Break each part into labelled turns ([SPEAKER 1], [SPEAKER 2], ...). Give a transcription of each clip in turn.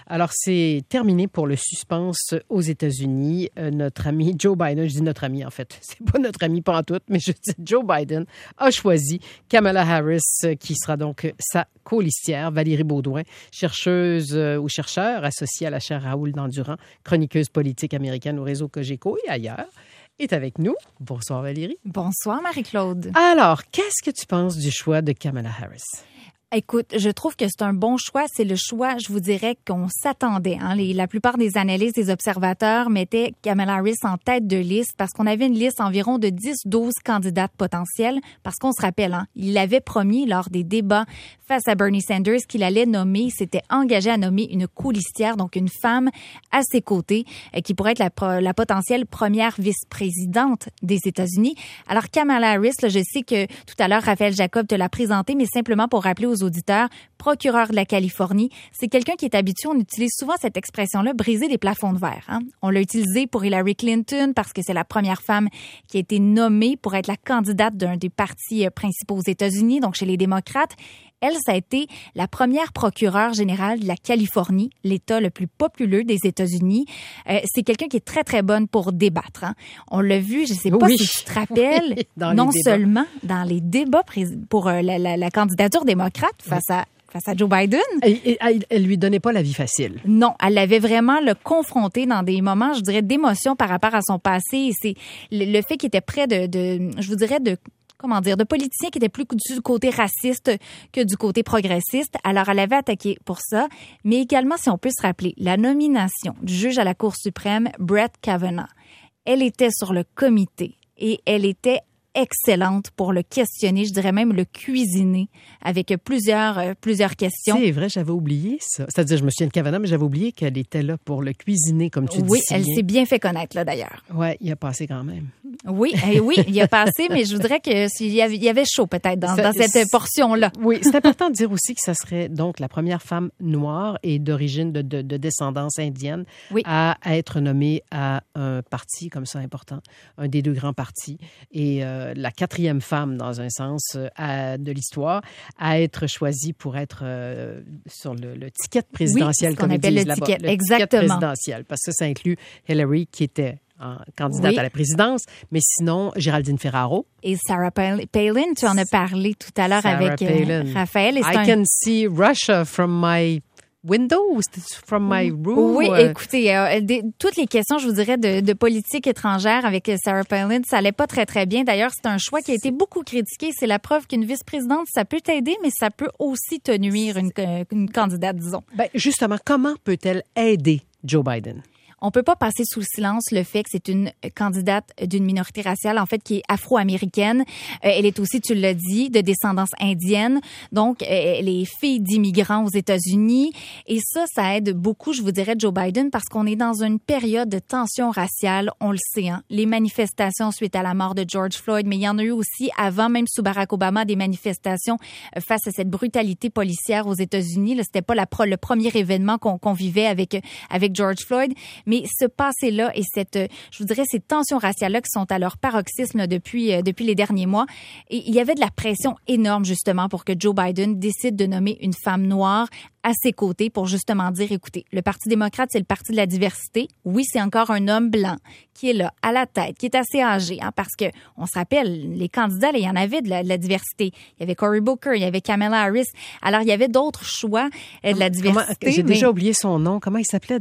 [SPEAKER 1] Alors, c'est terminé pour le suspense aux États-Unis. Notre ami Joe Biden, je dis notre ami en fait, c'est pas notre ami pas en tout, mais je dis Joe Biden a choisi Kamala Harris, qui sera donc sa colistière, Valérie Beaudoin, chercheuse ou chercheur associée à la chaire Raoul Dandurand, chroniqueuse politique américaine au réseau Cogeco et ailleurs, est avec nous. Bonsoir Valérie.
[SPEAKER 2] Bonsoir Marie-Claude.
[SPEAKER 1] Alors, qu'est-ce que tu penses du choix de Kamala Harris?
[SPEAKER 2] Écoute, je trouve que c'est un bon choix. C'est le choix, je vous dirais, qu'on s'attendait. La plupart des analystes, des observateurs mettaient Kamala Harris en tête de liste parce qu'on avait une liste environ de 10-12 candidates potentielles. Parce qu'on se rappelle, il l'avait promis lors des débats face à Bernie Sanders qu'il allait nommer, il s'était engagé à nommer une colistière, donc une femme à ses côtés, qui pourrait être la potentielle première vice-présidente des États-Unis. Alors Kamala Harris, là, je sais que tout à l'heure, Raphaël Jacob te l'a présenté, mais simplement pour rappeler aux auditeurs, procureur de la Californie, c'est quelqu'un qui est habitué, on utilise souvent cette expression-là, briser les plafonds de verre. On l'a utilisé pour Hillary Clinton parce que c'est la première femme qui a été nommée pour être la candidate d'un des partis principaux aux États-Unis, donc chez les démocrates. Elle, ça a été la première procureure générale de la Californie, l'État le plus populeux des États-Unis. C'est quelqu'un qui est très, très bonne pour débattre. On l'a vu, je ne sais pas si tu te rappelles, non seulement dans les débats pour la candidature démocrate face à Joe Biden.
[SPEAKER 1] Elle lui donnait pas la vie facile.
[SPEAKER 2] Non, elle l'avait vraiment confronté dans des moments, je dirais, d'émotion par rapport à son passé. Et c'est le fait qu'il était près je vous dirais, de politiciens qui étaient plus du côté raciste que du côté progressiste. Alors, elle avait attaqué pour ça. Mais également, si on peut se rappeler, la nomination du juge à la Cour suprême, Brett Kavanaugh, elle était sur le comité et elle était excellente pour le questionner, je dirais même le cuisiner avec plusieurs questions.
[SPEAKER 1] C'est vrai, j'avais oublié ça. C'est-à-dire, je me souviens de Kavanaugh, mais j'avais oublié qu'elle était là pour le cuisiner, comme tu dis.
[SPEAKER 2] Oui, elle s'est bien fait connaître, là, d'ailleurs.
[SPEAKER 1] Oui, il a passé quand même.
[SPEAKER 2] Oui, il a passé, mais je voudrais qu'il y avait chaud peut-être dans cette portion-là.
[SPEAKER 1] Oui, c'est important de dire aussi que ça serait donc la première femme noire et d'origine de descendance indienne à être nommée à un parti comme ça important, un des deux grands partis, et la quatrième femme, dans un sens, de l'histoire, à être choisie pour être sur le ticket présidentiel, comme ils disent là-bas. Le ticket présidentiel, parce que ça inclut Hillary, qui était candidate à la présidence, mais sinon, Géraldine Ferraro.
[SPEAKER 2] Et Sarah Palin, tu en as parlé tout à l'heure avec Raphaël. Et
[SPEAKER 1] I can see Russia from my window ou from my room?
[SPEAKER 2] Oui, écoutez, toutes les questions, je vous dirais, de politique étrangère avec Sarah Palin, ça allait pas très, très bien. D'ailleurs, c'est un choix qui a été beaucoup critiqué. C'est la preuve qu'une vice-présidente, ça peut t'aider, mais ça peut aussi te nuire, une candidate, disons.
[SPEAKER 1] Ben, justement, comment peut-elle aider Joe Biden?
[SPEAKER 2] On peut pas passer sous silence le fait que c'est une candidate d'une minorité raciale, en fait, qui est afro-américaine. Elle est aussi, tu l'as dit, de descendance indienne. Donc, elle est fille d'immigrants aux États-Unis. Et ça aide beaucoup, je vous dirais, Joe Biden, parce qu'on est dans une période de tension raciale. On le sait, Les manifestations suite à la mort de George Floyd, mais il y en a eu aussi avant, même sous Barack Obama, des manifestations face à cette brutalité policière aux États-Unis. Là, c'était pas le premier événement qu'on vivait avec George Floyd. Mais ce passé-là et je vous dirais, ces tensions raciales-là qui sont à leur paroxysme là, depuis les derniers mois, et il y avait de la pression énorme justement pour que Joe Biden décide de nommer une femme noire à ses côtés pour justement dire, écoutez, le Parti démocrate, c'est le parti de la diversité. Oui, c'est encore un homme blanc qui est là, à la tête, qui est assez âgé, parce que, on se rappelle, les candidats, là, il y en avait de la diversité. Il y avait Cory Booker, il y avait Kamala Harris. Alors, il y avait d'autres choix de la diversité.
[SPEAKER 1] J'ai déjà oublié son nom. Comment il s'appelait?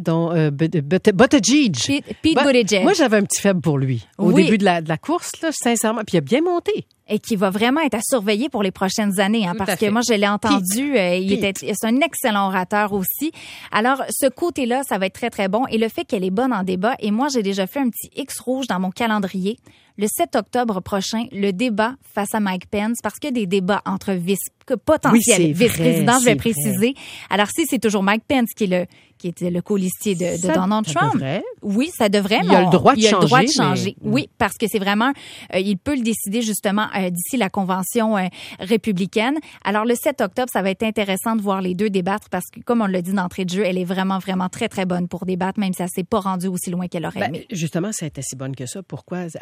[SPEAKER 1] Buttigieg.
[SPEAKER 2] Pete Buttigieg.
[SPEAKER 1] Moi, j'avais un petit faible pour lui. Au début de la course, là, sincèrement. Puis il a bien monté.
[SPEAKER 2] Et qui va vraiment être à surveiller pour les prochaines années, parce que moi, je l'ai entendu, c'est un excellent orateur aussi. Alors, ce côté-là, ça va être très, très bon. Et le fait qu'elle est bonne en débat, et moi, j'ai déjà fait un petit X rouge dans mon calendrier. Le 7 octobre prochain, le débat face à Mike Pence, parce qu'il y a des débats entre potentiels vice-présidents, je vais préciser. Alors, si c'est toujours Mike Pence qui était le colistier de Donald Trump.
[SPEAKER 1] Devrait.
[SPEAKER 2] Oui, ça devrait.
[SPEAKER 1] Il a le droit de
[SPEAKER 2] changer. Oui, parce que c'est vraiment, il peut le décider justement d'ici la convention républicaine. Alors, le 7 octobre, ça va être intéressant de voir les deux débattre parce que, comme on l'a dit d'entrée de jeu, elle est vraiment, vraiment très, très bonne pour débattre, même si elle s'est pas rendue aussi loin qu'elle aurait aimé.
[SPEAKER 1] Justement, si elle était si bonne que ça, pourquoi elle n'a pas pu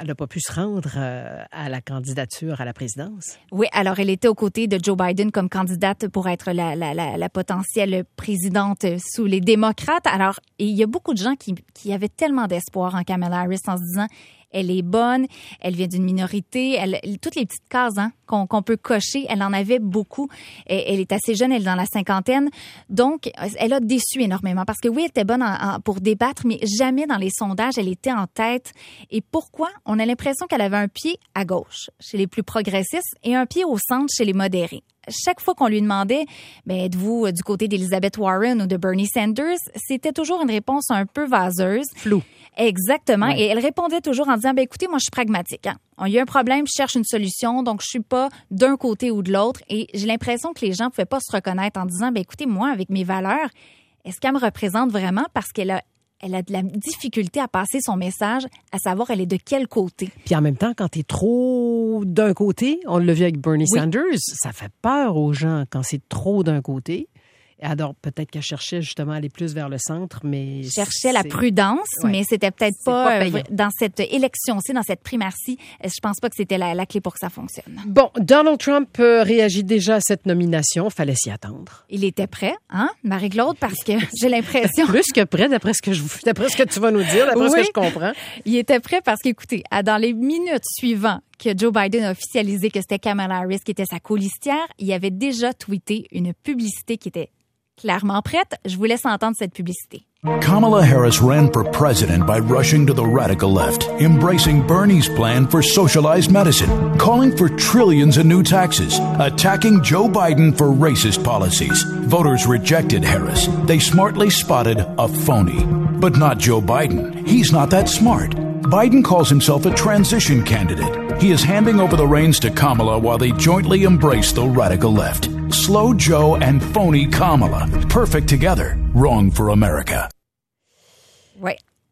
[SPEAKER 1] se rendre à la candidature à la présidence.
[SPEAKER 2] Oui, alors elle était aux côtés de Joe Biden comme candidate pour être la potentielle présidente sous les démocrates. Alors, il y a beaucoup de gens qui avaient tellement d'espoir en Kamala Harris en se disant elle est bonne, elle vient d'une minorité, toutes les petites cases qu'on peut cocher, elle en avait beaucoup. Elle est assez jeune, elle est dans la cinquantaine. Donc, elle a déçu énormément parce que oui, elle était bonne pour débattre, mais jamais dans les sondages, elle était en tête. Et pourquoi? On a l'impression qu'elle avait un pied à gauche chez les plus progressistes et un pied au centre chez les modérés. Chaque fois qu'on lui demandait, êtes-vous du côté d'Elizabeth Warren ou de Bernie Sanders, c'était toujours une réponse un peu vaseuse.
[SPEAKER 1] Flou.
[SPEAKER 2] Exactement.
[SPEAKER 1] Ouais.
[SPEAKER 2] Et elle répondait toujours en disant, écoutez, moi, je suis pragmatique. Il y a un problème, je cherche une solution, donc je suis pas d'un côté ou de l'autre. Et j'ai l'impression que les gens pouvaient pas se reconnaître en disant, écoutez, moi, avec mes valeurs, est-ce qu'elle me représente vraiment? Parce qu'elle a de la difficulté à passer son message, à savoir elle est de quel côté.
[SPEAKER 1] Puis en même temps, quand t'es trop d'un côté, on l'a vu avec Bernie Sanders, ça fait peur aux gens quand c'est trop d'un côté. Alors, peut-être qu'elle cherchait justement à aller plus vers le centre, mais...
[SPEAKER 2] Cherchait la prudence, mais c'était peut-être pas dans cette élection-ci, dans cette primaire-ci. Je pense pas que c'était la clé pour que ça fonctionne.
[SPEAKER 1] Bon, Donald Trump réagit déjà à cette nomination. Fallait s'y attendre.
[SPEAKER 2] Il était prêt, Marie-Claude, parce que j'ai l'impression...
[SPEAKER 1] Plus que prêt, d'après ce que tu vas nous dire, d'après ce que je comprends.
[SPEAKER 2] Il était prêt parce qu'écoutez, dans les minutes suivantes que Joe Biden a officialisé que c'était Kamala Harris qui était sa colistière, il avait déjà tweeté une publicité qui était clairement prête. Je vous laisse entendre cette publicité.
[SPEAKER 3] Kamala Harris ran for president by rushing to the radical left, embracing Bernie's plan for socialized medicine, calling for trillions in new taxes, attacking Joe Biden for racist policies. Voters rejected Harris. They smartly spotted a phony. But not Joe Biden. He's not that smart. Biden calls himself a transition candidate. He is handing over the reins to Kamala while they jointly embrace the radical left. Slow Joe and phony Kamala. Perfect together. Wrong for America.
[SPEAKER 2] Oui.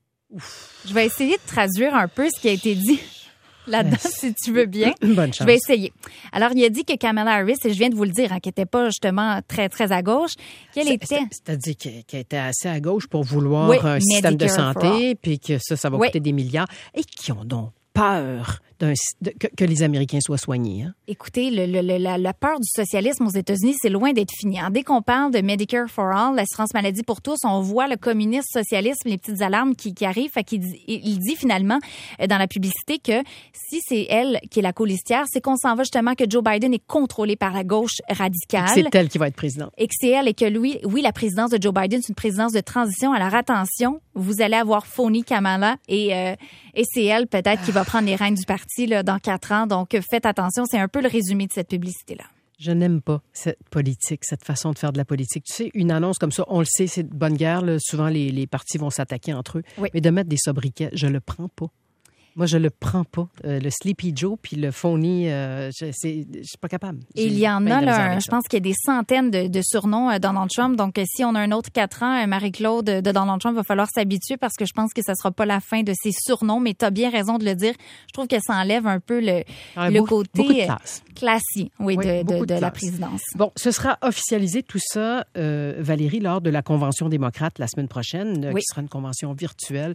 [SPEAKER 2] Je vais essayer de traduire un peu ce qui a été dit là-dedans, si tu veux bien.
[SPEAKER 1] Bonne chance.
[SPEAKER 2] Je vais essayer. Alors, il a dit que Kamala Harris, et je viens de vous le dire, qui n'était pas justement très, très à gauche, qu'elle était...
[SPEAKER 1] C'est-à-dire qu'elle était assez à gauche pour vouloir un système de santé, puis que ça va coûter des milliards, et qui ont donc peur que les Américains soient soignés.
[SPEAKER 2] Écoutez, la peur du socialisme aux États-Unis, c'est loin d'être fini. Dès qu'on parle de Medicare for All, l'assurance maladie pour tous, on voit le communisme, socialisme, les petites alarmes qui arrivent. Il dit finalement dans la publicité que si c'est elle qui est la colistière, c'est qu'on s'en va justement que Joe Biden est contrôlé par la gauche radicale.
[SPEAKER 1] C'est elle qui va être présidente.
[SPEAKER 2] Et que c'est elle et que lui, oui, la présidence de Joe Biden, c'est une présidence de transition. Alors attention, vous allez avoir phony Kamala et c'est elle peut-être qui va prendre les rênes du parti dans 4 ans. Donc, faites attention. C'est un peu le résumé de cette publicité-là.
[SPEAKER 1] Je n'aime pas cette politique, cette façon de faire de la politique. Tu sais, une annonce comme ça, on le sait, c'est de bonne guerre. Souvent, les partis vont s'attaquer entre eux. Oui. Mais de mettre des sobriquets, je le prends pas. Moi, je le prends pas. Le Sleepy Joe puis le phony, je suis pas capable.
[SPEAKER 2] Et il y en a, là, je pense qu'il y a des centaines de surnoms Donald Trump. Donc, si on a un autre 4 ans, Marie-Claude de Donald Trump, va falloir s'habituer parce que je pense que ça sera pas la fin de ses surnoms. Mais tu as bien raison de le dire. Je trouve que ça enlève un peu le côté classique de la présidence.
[SPEAKER 1] Bon, ce sera officialisé tout ça, Valérie, lors de la Convention démocrate la semaine prochaine, qui sera une convention virtuelle.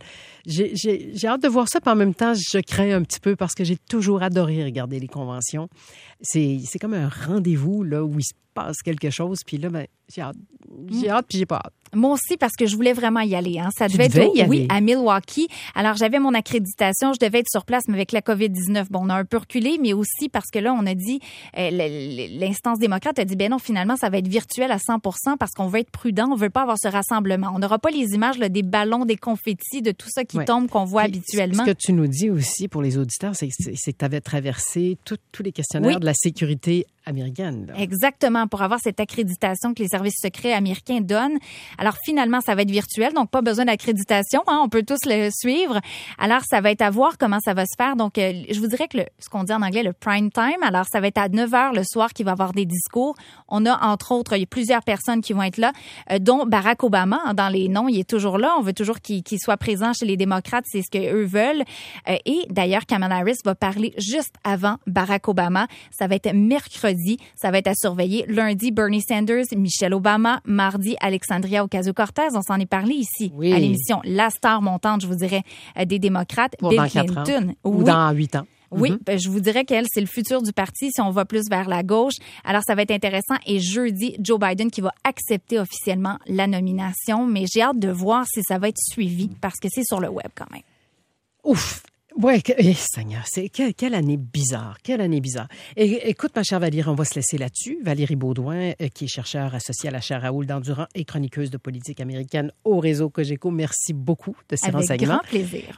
[SPEAKER 1] J'ai hâte de voir ça, puis en même temps, je crains un petit peu parce que j'ai toujours adoré regarder les conventions. C'est comme un rendez-vous là, où il se passe quelque chose, puis là, j'ai hâte puis j'ai pas hâte.
[SPEAKER 2] Moi aussi, parce que je voulais vraiment y aller. Ça devait être, à Milwaukee. Alors, j'avais mon accréditation, je devais être sur place, mais avec la COVID-19, on a un peu reculé, mais aussi parce que là, on a dit, l'instance démocrate a dit, non, finalement, ça va être virtuel à 100% parce qu'on veut être prudent, on veut pas avoir ce rassemblement. On n'aura pas les images des ballons, des confettis, de tout ça qui tombe, qu'on voit habituellement.
[SPEAKER 1] Ce que tu nous dis aussi pour les auditeurs, c'est que tu avais traversé tous les questionnaires de la sécurité américaine. Là.
[SPEAKER 2] Exactement, pour avoir cette accréditation que les services secrets américains donnent. Alors, finalement, ça va être virtuel, donc pas besoin d'accréditation. On peut tous le suivre. Alors, ça va être à voir comment ça va se faire. Donc, je vous dirais que ce qu'on dit en anglais, le prime time, alors ça va être à 9h le soir qu'il va y avoir des discours. On a, entre autres, il y a plusieurs personnes qui vont être là, dont Barack Obama. Dans les noms, il est toujours là. On veut toujours qu'il soit présent chez les démocrates. C'est ce qu'eux veulent. Et d'ailleurs, Kamala Harris va parler juste avant Barack Obama. Ça va être mercredi. Ça va être à surveiller. lundi, Bernie Sanders, Michelle Obama. Mardi, Alexandria Ocasio-Cortez. On s'en est parlé ici à l'émission. La star montante, je vous dirais, des démocrates.
[SPEAKER 1] Pour
[SPEAKER 2] Bill
[SPEAKER 1] dans 4
[SPEAKER 2] Clinton.
[SPEAKER 1] ans. Ou dans 8 ans.
[SPEAKER 2] Oui, je vous dirais qu'elle, c'est le futur du parti si on va plus vers la gauche. Alors, ça va être intéressant. Et jeudi, Joe Biden qui va accepter officiellement la nomination. Mais j'ai hâte de voir si ça va être suivi parce que c'est sur le web quand même.
[SPEAKER 1] Ouf! Oui, Seigneur, c'est quelle année bizarre, quelle année bizarre. Et, écoute, ma chère Valérie, on va se laisser là-dessus. Valérie Baudouin, qui est chercheure associée à la chaire Raoul Dandurand et chroniqueuse de politique américaine au réseau Cogeco, merci beaucoup de ces renseignements.
[SPEAKER 2] Avec grand plaisir.